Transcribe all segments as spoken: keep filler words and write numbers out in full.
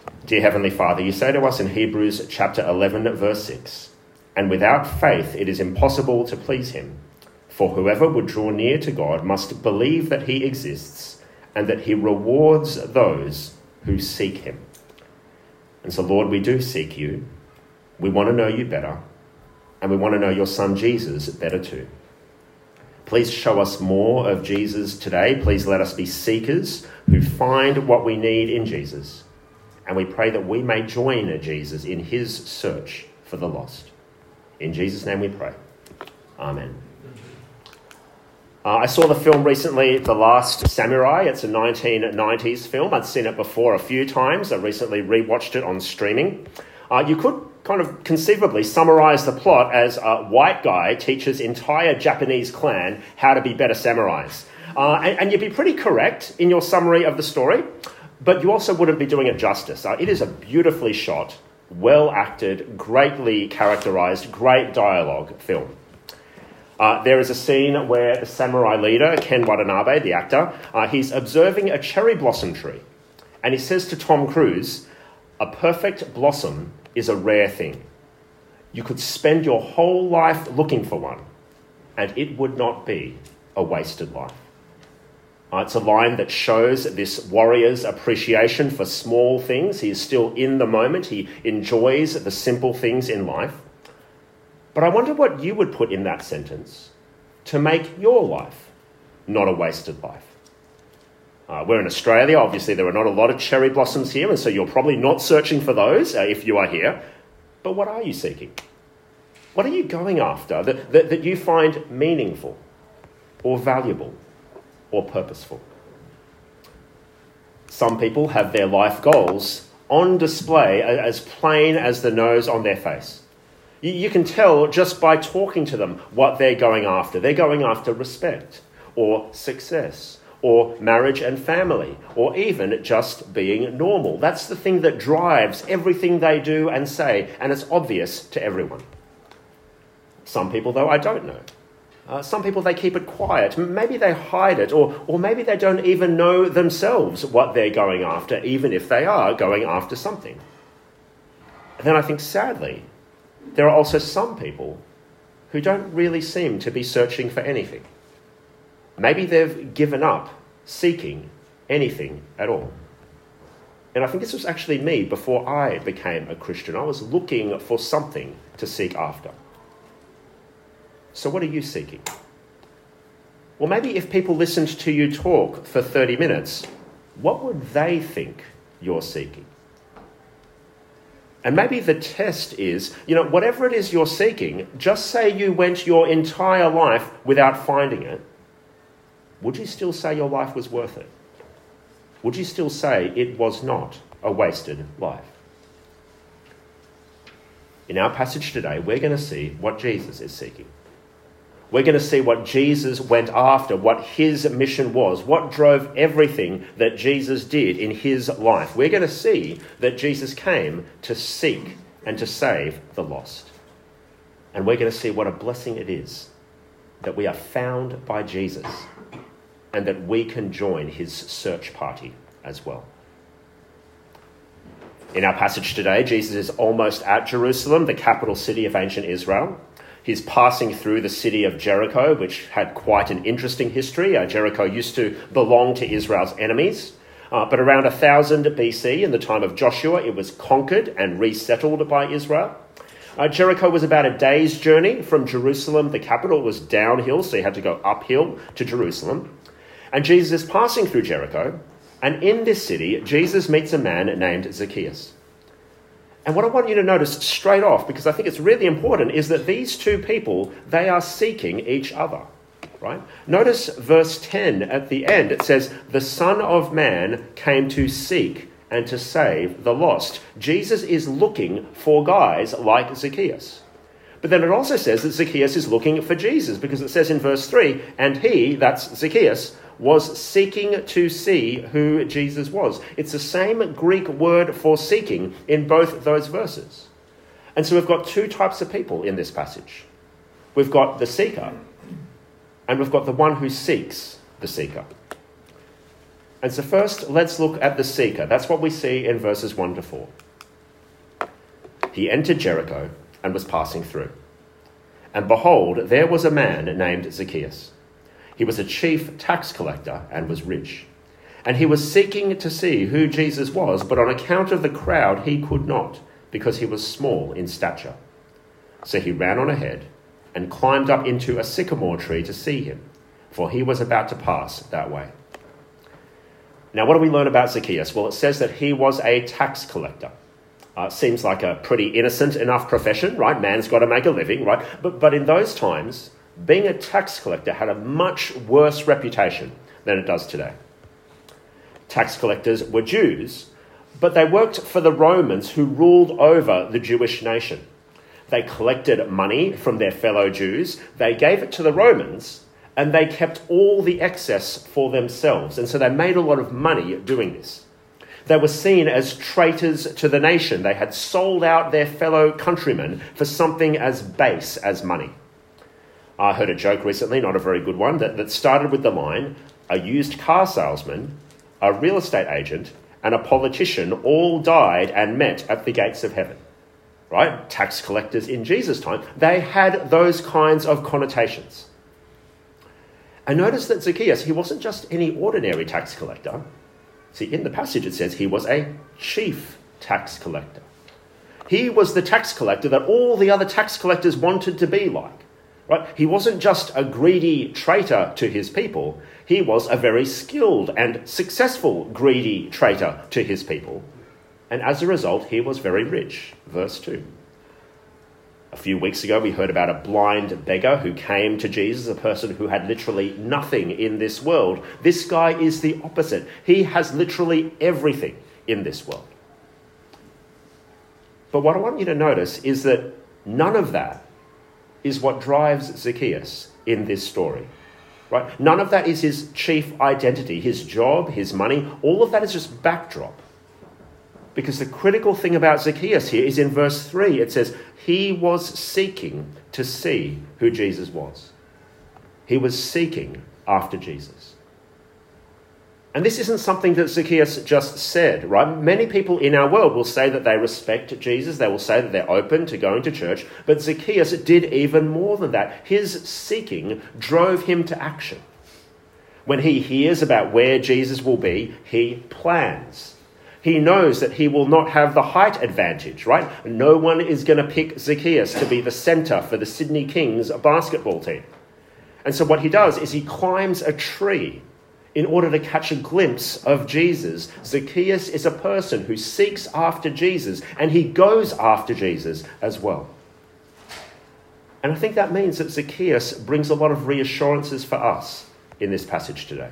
Dear Heavenly Father, you say to us in Hebrews chapter eleven, verse six, "And without faith it is impossible to please him. For whoever would draw near to God must believe that he exists and that he rewards those who seek him." And so, Lord, we do seek you. We want to know you better, and we want to know your Son Jesus better too. Please show us more of Jesus today. Please let us be seekers who find what we need in Jesus. And we pray that we may join Jesus in his search for the lost. In Jesus' name we pray. Amen. Uh, I saw the film recently, The Last Samurai. It's a nineteen nineties film. I'd seen it before a few times. I recently rewatched it on streaming. Uh, you could kind of conceivably summarise the plot as a white guy teaches entire Japanese clan how to be better samurais. Uh, and, and you'd be pretty correct in your summary of the story, but you also wouldn't be doing it justice. Uh, it is a beautifully shot, well acted, greatly characterised, great dialogue film. Uh, there is a scene where the samurai leader, Ken Watanabe, the actor, uh, he's observing a cherry blossom tree. And he says to Tom Cruise, "A perfect blossom is a rare thing. You could spend your whole life looking for one, and it would not be a wasted life." Uh, it's a line that shows this warrior's appreciation for small things. He is still in the moment. He enjoys the simple things in life. But I wonder what you would put in that sentence to make your life not a wasted life. Uh, we're in Australia. Obviously, there are not a lot of cherry blossoms here, and so you're probably not searching for those uh, if you are here. But what are you seeking? What are you going after that, that, that you find meaningful or valuable or purposeful? Some people have their life goals on display as plain as the nose on their face. You can tell just by talking to them what they're going after. They're going after respect or success or marriage and family or even just being normal. That's the thing that drives everything they do and say, and it's obvious to everyone. Some people, though, I don't know. Uh, some people, they keep it quiet. Maybe they hide it, or, or maybe they don't even know themselves what they're going after, even if they are going after something. And then I think, sadly, there are also some people who don't really seem to be searching for anything. Maybe they've given up seeking anything at all. And I think this was actually me before I became a Christian. I was looking for something to seek after. So what are you seeking? Well, maybe if people listened to you talk for thirty minutes, what would they think you're seeking? And maybe the test is, you know, whatever it is you're seeking, just say you went your entire life without finding it. Would you still say your life was worth it? Would you still say it was not a wasted life? In our passage today, we're going to see what Jesus is seeking. We're going to see what Jesus went after, what his mission was, what drove everything that Jesus did in his life. We're going to see that Jesus came to seek and to save the lost. And we're going to see what a blessing it is that we are found by Jesus and that we can join his search party as well. In our passage today, Jesus is almost at Jerusalem, the capital city of ancient Israel. He's passing through the city of Jericho, which had quite an interesting history. Uh, Jericho used to belong to Israel's enemies. Uh, but around one thousand B C, in the time of Joshua, it was conquered and resettled by Israel. Uh, Jericho was about a day's journey from Jerusalem. The capital was downhill, so you had to go uphill to Jerusalem. And Jesus is passing through Jericho. And in this city, Jesus meets a man named Zacchaeus. And what I want you to notice straight off, because I think it's really important, is that these two people, they are seeking each other, right? Notice verse ten at the end. It says, "The Son of Man came to seek and to save the lost." Jesus is looking for guys like Zacchaeus. But then it also says that Zacchaeus is looking for Jesus, because it says in verse three, "And he," that's Zacchaeus, "was seeking to see who Jesus was." It's the same Greek word for seeking in both those verses. And so we've got two types of people in this passage. We've got the seeker, and we've got the one who seeks the seeker. And so first, let's look at the seeker. That's what we see in verses one to four. He entered Jericho and was passing through. And behold, there was a man named Zacchaeus. He was a chief tax collector and was rich. And he was seeking to see who Jesus was, but on account of the crowd he could not, because he was small in stature. So he ran on ahead and climbed up into a sycamore tree to see him, for he was about to pass that way. Now, what do we learn about Zacchaeus? Well, it says that he was a tax collector. Uh, seems like a pretty innocent enough profession, right? Man's got to make a living, right? But, but in those times, being a tax collector had a much worse reputation than it does today. Tax collectors were Jews, but they worked for the Romans who ruled over the Jewish nation. They collected money from their fellow Jews, they gave it to the Romans, and they kept all the excess for themselves. And so they made a lot of money doing this. They were seen as traitors to the nation. They had sold out their fellow countrymen for something as base as money. I heard a joke recently, not a very good one, that, that started with the line, a used car salesman, a real estate agent, and a politician all died and met at the gates of heaven. Right? Tax collectors in Jesus' time, they had those kinds of connotations. And notice that Zacchaeus, he wasn't just any ordinary tax collector. See, in the passage it says he was a chief tax collector. He was the tax collector that all the other tax collectors wanted to be like. Right? He wasn't just a greedy traitor to his people. He was a very skilled and successful greedy traitor to his people. And as a result, he was very rich. Verse two. A few weeks ago, we heard about a blind beggar who came to Jesus, a person who had literally nothing in this world. This guy is the opposite. He has literally everything in this world. But what I want you to notice is that none of that is what drives Zacchaeus in this story. Right? None of that is his chief identity, his job, his money. All of that is just backdrop. Because the critical thing about Zacchaeus here is in verse three. It says, he was seeking to see who Jesus was. He was seeking after Jesus. And this isn't something that Zacchaeus just said, right? Many people in our world will say that they respect Jesus. They will say that they're open to going to church. But Zacchaeus did even more than that. His seeking drove him to action. When he hears about where Jesus will be, he plans. He knows that he will not have the height advantage, right? No one is going to pick Zacchaeus to be the centre for the Sydney Kings basketball team. And so what he does is he climbs a tree in order to catch a glimpse of Jesus. Zacchaeus is a person who seeks after Jesus, and he goes after Jesus as well. And I think that means that Zacchaeus brings a lot of reassurances for us in this passage today.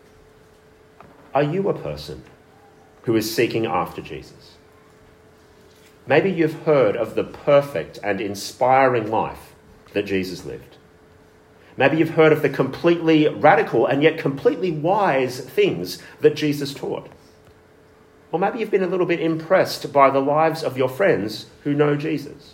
Are you a person who is seeking after Jesus? Maybe you've heard of the perfect and inspiring life that Jesus lived. Maybe you've heard of the completely radical and yet completely wise things that Jesus taught. Or maybe you've been a little bit impressed by the lives of your friends who know Jesus.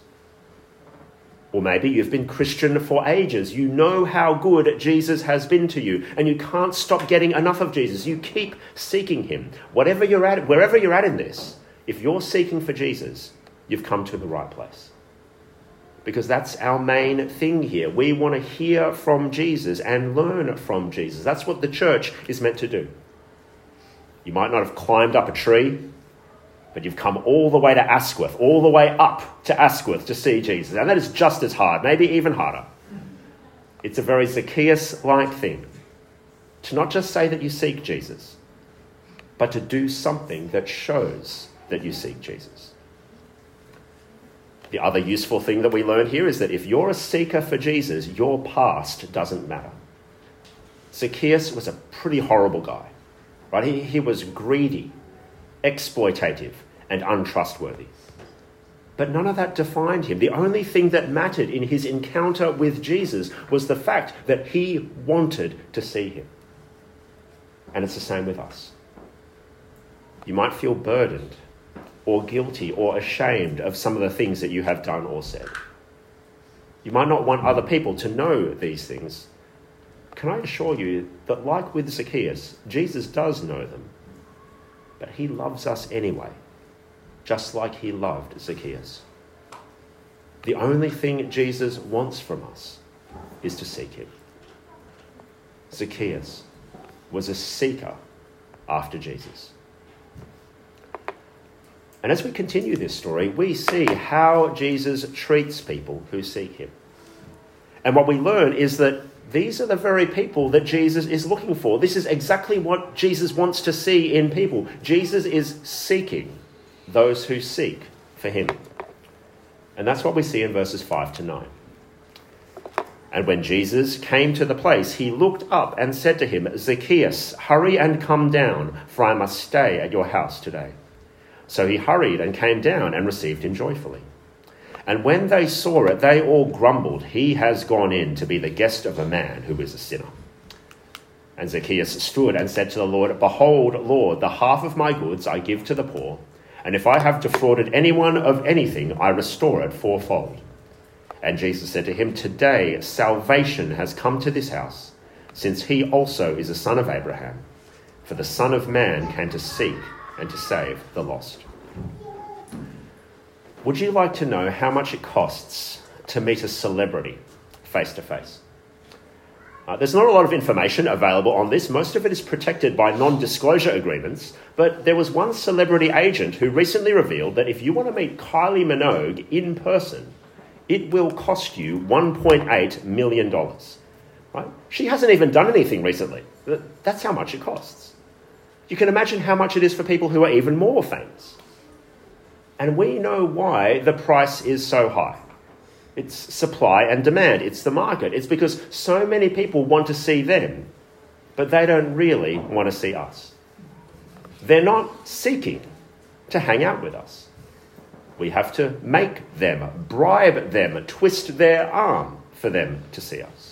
Or maybe you've been Christian for ages. You know how good Jesus has been to you, and you can't stop getting enough of Jesus. You keep seeking him. Whatever you're at, wherever you're at in this, if you're seeking for Jesus, you've come to the right place. Because that's our main thing here. We want to hear from Jesus and learn from Jesus. That's what the church is meant to do. You might not have climbed up a tree, but you've come all the way to Asquith, all the way up to Asquith to see Jesus. And that is just as hard, maybe even harder. It's a very Zacchaeus-like thing to not just say that you seek Jesus, but to do something that shows that you seek Jesus. The other useful thing that we learn here is that if you're a seeker for Jesus, your past doesn't matter. Zacchaeus was a pretty horrible guy, right? He, he was greedy, exploitative, and untrustworthy. But none of that defined him. The only thing that mattered in his encounter with Jesus was the fact that he wanted to see him. And it's the same with us. You might feel burdened or guilty or ashamed of some of the things that you have done or said. You might not want other people to know these things, can I assure you that like with Zacchaeus, Jesus does know them, but he loves us anyway, just like he loved Zacchaeus. The only thing Jesus wants from us is to seek him. Zacchaeus was a seeker after Jesus. And as we continue this story, we see how Jesus treats people who seek him. And what we learn is that these are the very people that Jesus is looking for. This is exactly what Jesus wants to see in people. Jesus is seeking those who seek for him. And that's what we see in verses five to nine. And when Jesus came to the place, he looked up and said to him, Zacchaeus, hurry and come down, for I must stay at your house today. So he hurried and came down and received him joyfully. And when they saw it, they all grumbled, he has gone in to be the guest of a man who is a sinner. And Zacchaeus stood and said to the Lord, Behold, Lord, the half of my goods I give to the poor, and if I have defrauded anyone of anything, I restore it fourfold. And Jesus said to him, Today salvation has come to this house, since he also is a son of Abraham. For the Son of Man came to seek and to save the lost. Would you like to know how much it costs to meet a celebrity face to face? Uh, there's not a lot of information available on this. Most of it is protected by non-disclosure agreements. But there was one celebrity agent who recently revealed that if you want to meet Kylie Minogue in person, it will cost you one point eight million dollars. Right? She hasn't even done anything recently. That's how much it costs. You can imagine how much it is for people who are even more famous. And we know why the price is so high. It's supply and demand. It's the market. It's because so many people want to see them, but they don't really want to see us. They're not seeking to hang out with us. We have to make them, bribe them, twist their arm for them to see us.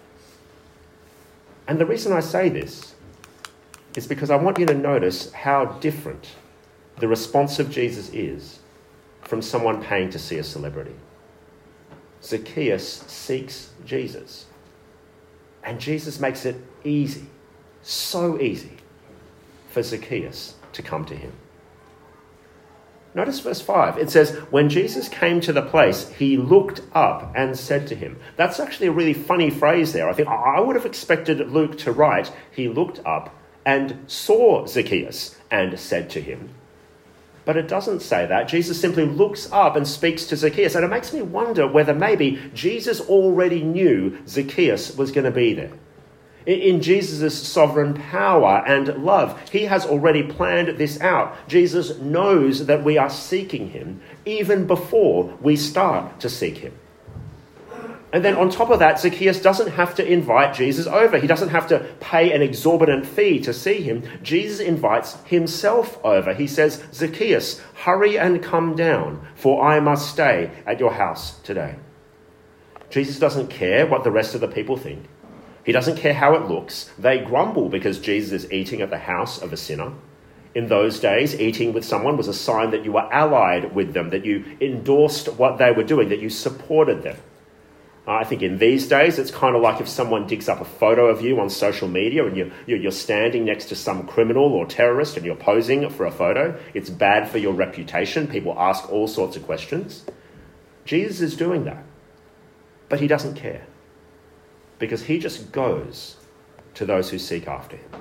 And the reason I say this is because I want you to notice how different the response of Jesus is from someone paying to see a celebrity. Zacchaeus seeks Jesus, and Jesus makes it easy, so easy, for Zacchaeus to come to him. Notice verse five. It says, when Jesus came to the place, he looked up and said to him. That's actually a really funny phrase there. I think I would have expected Luke to write, he looked up and saw Zacchaeus and said to him. But it doesn't say that. Jesus simply looks up and speaks to Zacchaeus. And it makes me wonder whether maybe Jesus already knew Zacchaeus was going to be there. In Jesus' sovereign power and love, he has already planned this out. Jesus knows that we are seeking him even before we start to seek him. And then on top of that, Zacchaeus doesn't have to invite Jesus over. He doesn't have to pay an exorbitant fee to see him. Jesus invites himself over. He says, Zacchaeus, hurry and come down, for I must stay at your house today. Jesus doesn't care what the rest of the people think. He doesn't care how it looks. They grumble because Jesus is eating at the house of a sinner. In those days, eating with someone was a sign that you were allied with them, that you endorsed what they were doing, that you supported them. I think in these days, it's kind of like if someone digs up a photo of you on social media and you're, you're standing next to some criminal or terrorist and you're posing for a photo. It's bad for your reputation. People ask all sorts of questions. Jesus is doing that, but he doesn't care because he just goes to those who seek after him.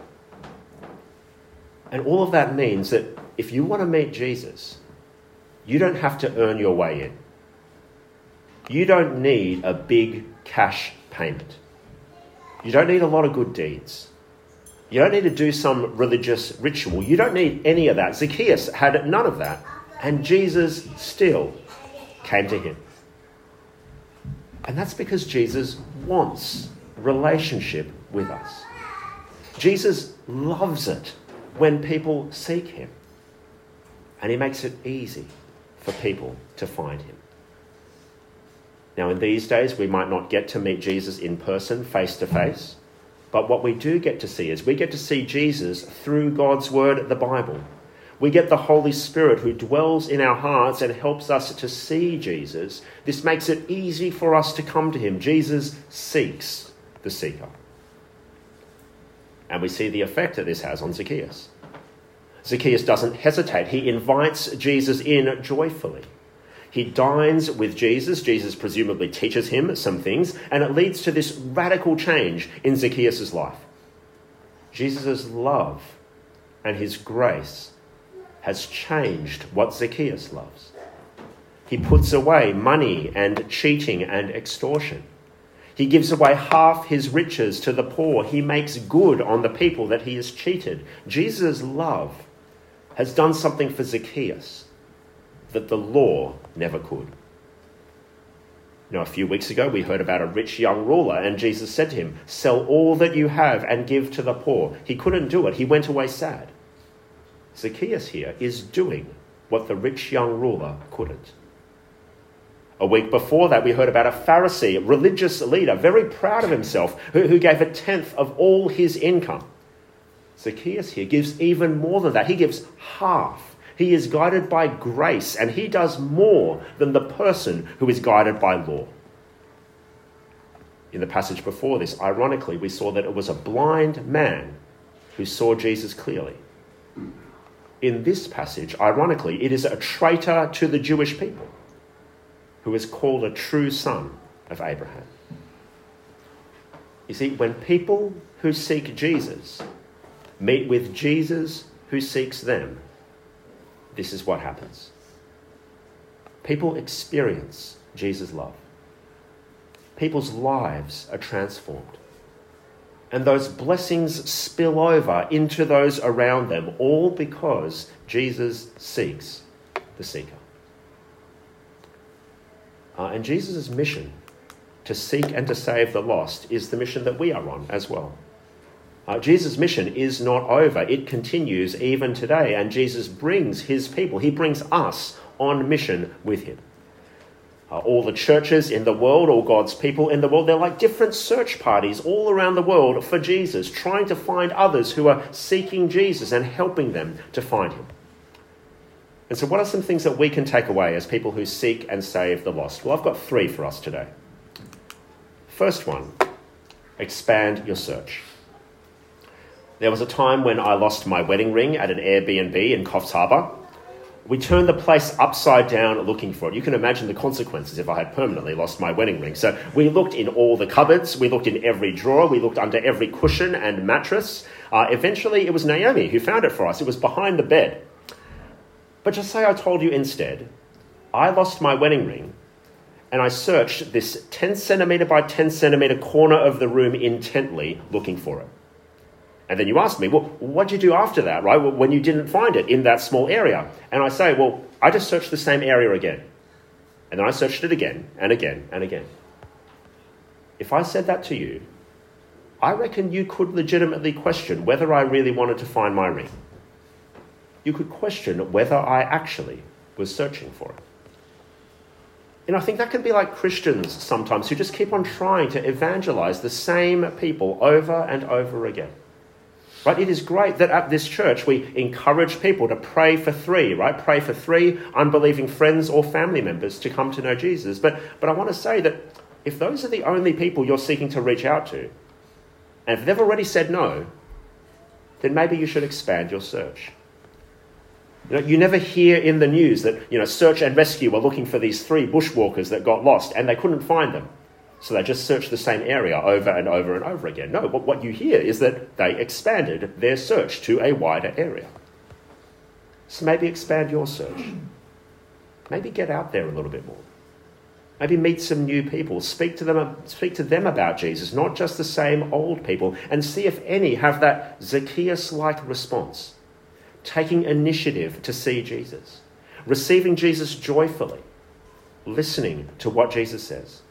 And all of that means that if you want to meet Jesus, you don't have to earn your way in. You don't need a big cash payment. You don't need a lot of good deeds. You don't need to do some religious ritual. You don't need any of that. Zacchaeus had none of that, and Jesus still came to him. And that's because Jesus wants relationship with us. Jesus loves it when people seek him, and he makes it easy for people to find him. Now, in these days, we might not get to meet Jesus in person, face to face, but what we do get to see is we get to see Jesus through God's word, the Bible. We get the Holy Spirit who dwells in our hearts and helps us to see Jesus. This makes it easy for us to come to him. Jesus seeks the seeker. And we see the effect that this has on Zacchaeus. Zacchaeus doesn't hesitate. He invites Jesus in joyfully. He dines with Jesus. Jesus presumably teaches him some things, and it leads to this radical change in Zacchaeus' life. Jesus' love and his grace has changed what Zacchaeus loves. He puts away money and cheating and extortion. He gives away half his riches to the poor. He makes good on the people that he has cheated. Jesus' love has done something for Zacchaeus that the law never could. You know, a few weeks ago, we heard about a rich young ruler, and Jesus said to him, "Sell all that you have and give to the poor." He couldn't do it. He went away sad. Zacchaeus here is doing what the rich young ruler couldn't. A week before that, we heard about a Pharisee, a religious leader, very proud of himself, who, who gave a tenth of all his income. Zacchaeus here gives even more than that. He gives half. He is guided by grace, and he does more than the person who is guided by law. In the passage before this, ironically, we saw that it was a blind man who saw Jesus clearly. In this passage, ironically, it is a traitor to the Jewish people who is called a true son of Abraham. You see, when people who seek Jesus meet with Jesus who seeks them, this is what happens. People experience Jesus' love. People's lives are transformed. And those blessings spill over into those around them, all because Jesus seeks the seeker. Uh, and Jesus' mission to seek and to save the lost is the mission that we are on as well. Uh, Jesus' mission is not over. It continues even today, and Jesus brings his people, he brings us on mission with him. Uh, all the churches in the world, all God's people in the world, they're like different search parties all around the world for Jesus, trying to find others who are seeking Jesus and helping them to find him. And so what are some things that we can take away as people who seek and save the lost? Well, I've got three for us today. First one, expand your search. There was a time when I lost my wedding ring at an Airbnb in Coffs Harbour. We turned the place upside down looking for it. You can imagine the consequences if I had permanently lost my wedding ring. So we looked in all the cupboards, we looked in every drawer, we looked under every cushion and mattress. Uh, eventually it was Naomi who found it for us. It was behind the bed. But just say I told you instead, I lost my wedding ring and I searched this ten centimetre by ten centimetre corner of the room intently looking for it. And then you ask me, well, what did you do after that, right? When you didn't find it in that small area. And I say, well, I just searched the same area again. And then I searched it again and again and again. If I said that to you, I reckon you could legitimately question whether I really wanted to find my ring. You could question whether I actually was searching for it. And I think that can be like Christians sometimes who just keep on trying to evangelize the same people over and over again. Right? It is great that at this church we encourage people to pray for three, right? Pray for three unbelieving friends or family members to come to know Jesus. But, but I want to say that if those are the only people you're seeking to reach out to, and if they've already said no, then maybe you should expand your search. You know, you never hear in the news that, you know, search and rescue were looking for these three bushwalkers that got lost and they couldn't find them. So they just searched the same area over and over and over again. No, but what you hear is that they expanded their search to a wider area. So maybe expand your search. Maybe get out there a little bit more. Maybe meet some new people. Speak to them, speak to them about Jesus, not just the same old people, and see if any have that Zacchaeus-like response. Taking initiative to see Jesus. Receiving Jesus joyfully. Listening to what Jesus says.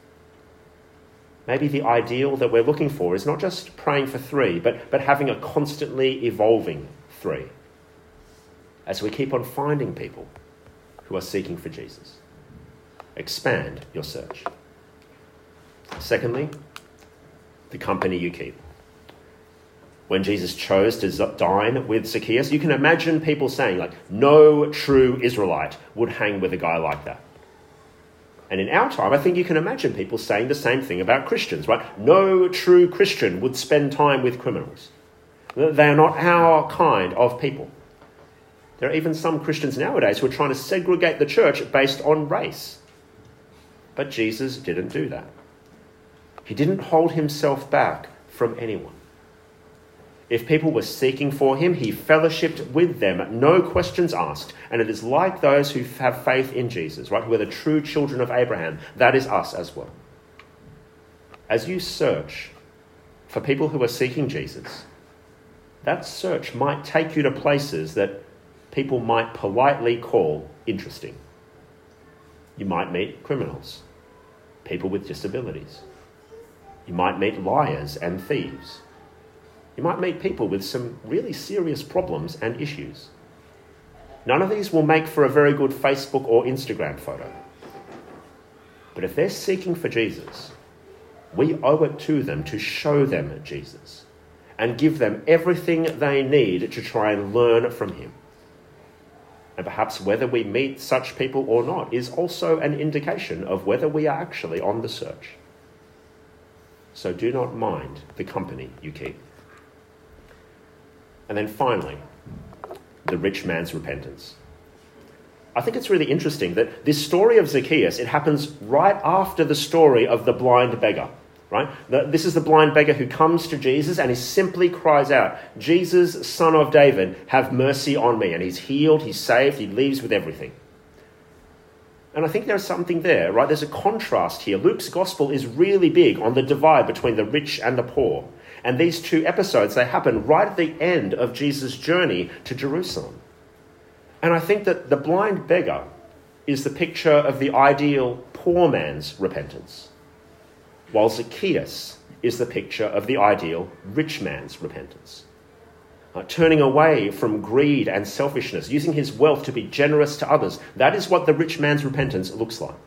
Maybe the ideal that we're looking for is not just praying for three, but, but having a constantly evolving three. As we keep on finding people who are seeking for Jesus. Expand your search. Secondly, the company you keep. When Jesus chose to dine with Zacchaeus, you can imagine people saying, like, no true Israelite would hang with a guy like that. And in our time, I think you can imagine people saying the same thing about Christians, right? No true Christian would spend time with criminals. They are not our kind of people. There are even some Christians nowadays who are trying to segregate the church based on race. But Jesus didn't do that. He didn't hold himself back from anyone. If people were seeking for him, he fellowshipped with them, no questions asked. And it is like those who have faith in Jesus, right, who are the true children of Abraham. That is us as well. As you search for people who are seeking Jesus, that search might take you to places that people might politely call interesting. You might meet criminals, people with disabilities. You might meet liars and thieves. You might meet people with some really serious problems and issues. None of these will make for a very good Facebook or Instagram photo. But if they're seeking for Jesus, we owe it to them to show them Jesus and give them everything they need to try and learn from him. And perhaps whether we meet such people or not is also an indication of whether we are actually on the search. So do not mind the company you keep. And then finally, the rich man's repentance. I think it's really interesting that this story of Zacchaeus, it happens right after the story of the blind beggar, right? This is the blind beggar who comes to Jesus and he simply cries out, "Jesus, Son of David, have mercy on me." And he's healed, he's saved, he leaves with everything. And I think there's something there, right? There's a contrast here. Luke's gospel is really big on the divide between the rich and the poor. And these two episodes, they happen right at the end of Jesus' journey to Jerusalem. And I think that the blind beggar is the picture of the ideal poor man's repentance, while Zacchaeus is the picture of the ideal rich man's repentance. Uh, turning away from greed and selfishness, using his wealth to be generous to others. That is what the rich man's repentance looks like.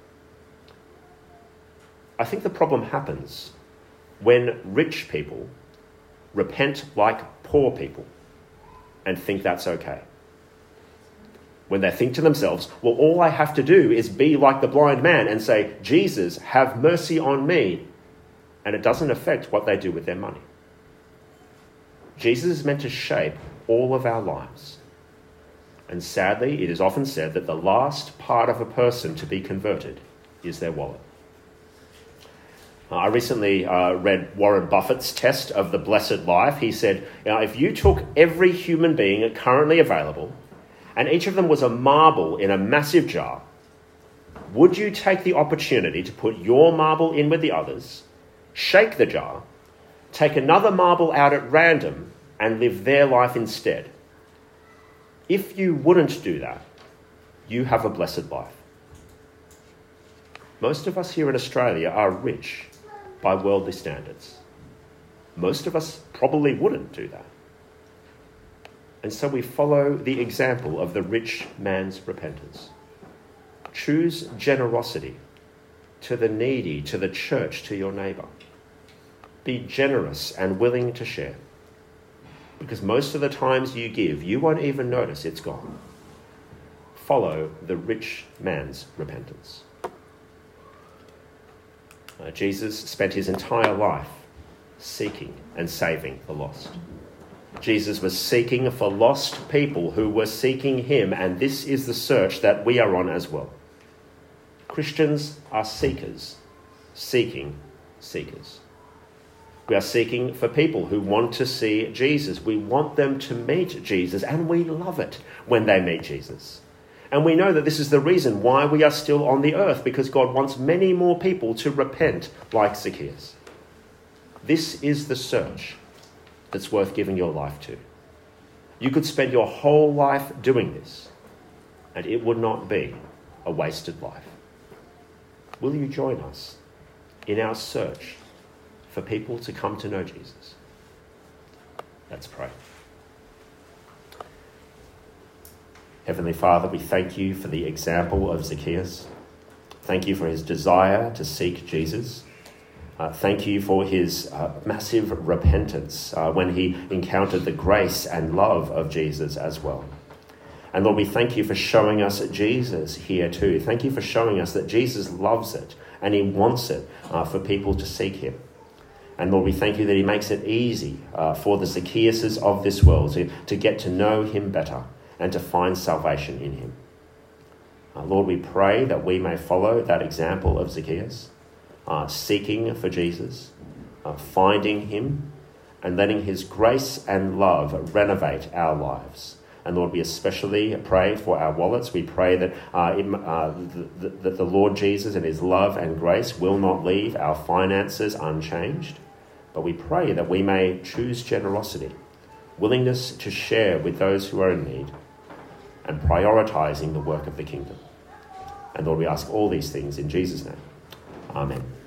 I think the problem happens when rich people repent like poor people and think that's okay. When they think to themselves, well, all I have to do is be like the blind man and say, "Jesus, have mercy on me," and it doesn't affect what they do with their money. Jesus is meant to shape all of our lives. And sadly, it is often said that the last part of a person to be converted is their wallet. I recently uh, read Warren Buffett's test of the blessed life. He said, you know, if you took every human being currently available and each of them was a marble in a massive jar, would you take the opportunity to put your marble in with the others, shake the jar, take another marble out at random and live their life instead? If you wouldn't do that, you have a blessed life. Most of us here in Australia are rich by worldly standards. Most of us probably wouldn't do that. And so we follow the example of the rich man's repentance. Choose generosity to the needy, to the church, to your neighbour. Be generous and willing to share. Because most of the times you give, you won't even notice it's gone. Follow the rich man's repentance. Uh, Jesus spent his entire life seeking and saving the lost. Jesus was seeking for lost people who were seeking him, and this is the search that we are on as well. Christians are seekers, seeking seekers. We are seeking for people who want to see Jesus. We want them to meet Jesus, and we love it when they meet Jesus. And we know that this is the reason why we are still on the earth, because God wants many more people to repent like Zacchaeus. This is the search that's worth giving your life to. You could spend your whole life doing this, and it would not be a wasted life. Will you join us in our search for people to come to know Jesus? Let's pray. Heavenly Father, we thank you for the example of Zacchaeus. Thank you for his desire to seek Jesus. Uh, thank you for his uh, massive repentance uh, when he encountered the grace and love of Jesus as well. And Lord, we thank you for showing us Jesus here too. Thank you for showing us that Jesus loves it and he wants it uh, for people to seek him. And Lord, we thank you that he makes it easy uh, for the Zacchaeuses of this world to, to get to know him better and to find salvation in him. Uh, Lord, we pray that we may follow that example of Zacchaeus, uh, seeking for Jesus, uh, finding him, and letting his grace and love renovate our lives. And Lord, we especially pray for our wallets. We pray that, uh, it, uh, the, the, that the Lord Jesus and his love and grace will not leave our finances unchanged. But we pray that we may choose generosity, willingness to share with those who are in need, and prioritising the work of the kingdom. And Lord, we ask all these things in Jesus' name. Amen.